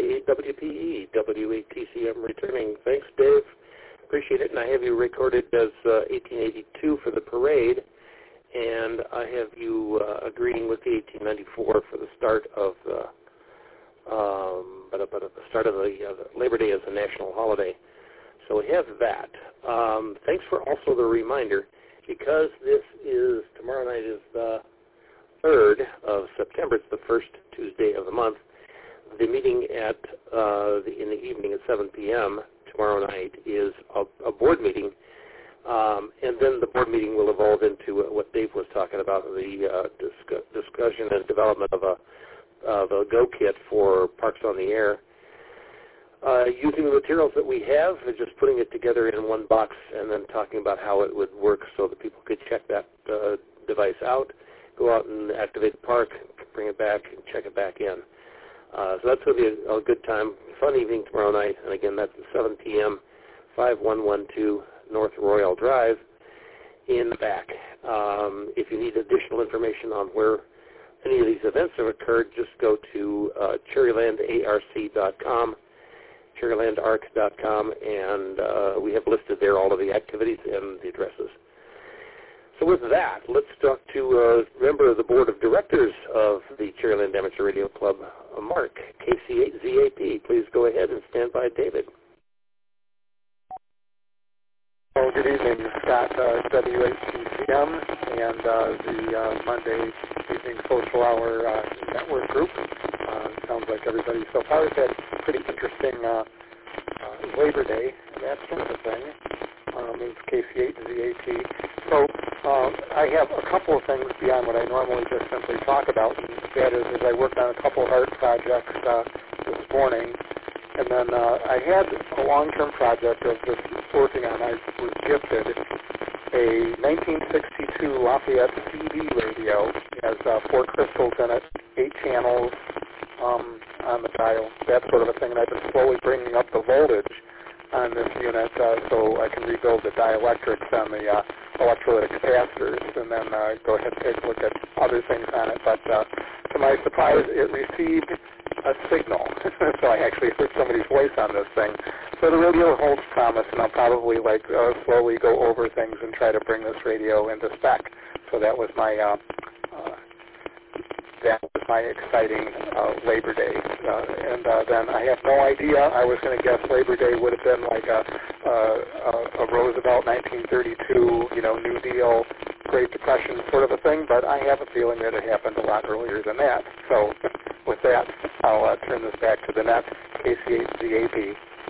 KWPE, WATCM returning. Thanks, Dave. Appreciate it. And I have you recorded as 1882 for the parade, and I have you agreeing with the 1894 for the start of the Labor Day as a national holiday. So we have that. Thanks for also the reminder, because this is, tomorrow night is the 3rd of September, it's the first Tuesday of the month. The meeting at in the evening at 7 p.m. tomorrow night is a board meeting, and then the board meeting will evolve into what Dave was talking about, the discussion and development of a Go Kit for Parks on the Air. Using the materials that we have, and just putting it together in one box and then talking about how it would work so that people could check that device out, go out and activate the park, bring it back, and check it back in. So that's going to be a good time, fun evening tomorrow night. And again, that's at 7 p.m., 5112 North Royal Drive in the back. If you need additional information on where any of these events have occurred, just go to cherrylandarc.com, cherrylandarc.com, and we have listed there all of the activities and the addresses. So with that, let's talk to a member of the board of directors of the Cherryland Amateur Radio Club, Mark, KC8ZAP. Please go ahead and stand by, David. Well, good evening, Scott, WATCM, and the Monday Evening Social Hour Network Group. Sounds like everybody so far has had a pretty interesting Labor Day and that sort of a thing. It's KC8ZAP. So I have a couple of things beyond what I normally just simply talk about, and that is I worked on a couple of art projects this morning, and then I had a long-term project of just working on. I was gifted a 1962 Lafayette CD radio. It has 4 crystals in it, 8 channels on the dial, that sort of a thing, and I've been slowly bringing up the voltage on this unit so I can rebuild the dielectrics on the electrolytic capacitors, and then go ahead and take a look at other things on it. But to my surprise, it received a signal. So I actually heard somebody's voice on this thing. So the radio holds promise, and I'll probably slowly go over things and try to bring this radio into spec. So that was my exciting Labor Day. And then I have no idea. I was going to guess Labor Day would have been like a Roosevelt 1932, New Deal, Great Depression sort of a thing, but I have a feeling that it happened a lot earlier than that. So with that, I'll turn this back to the net, KC8ZAP.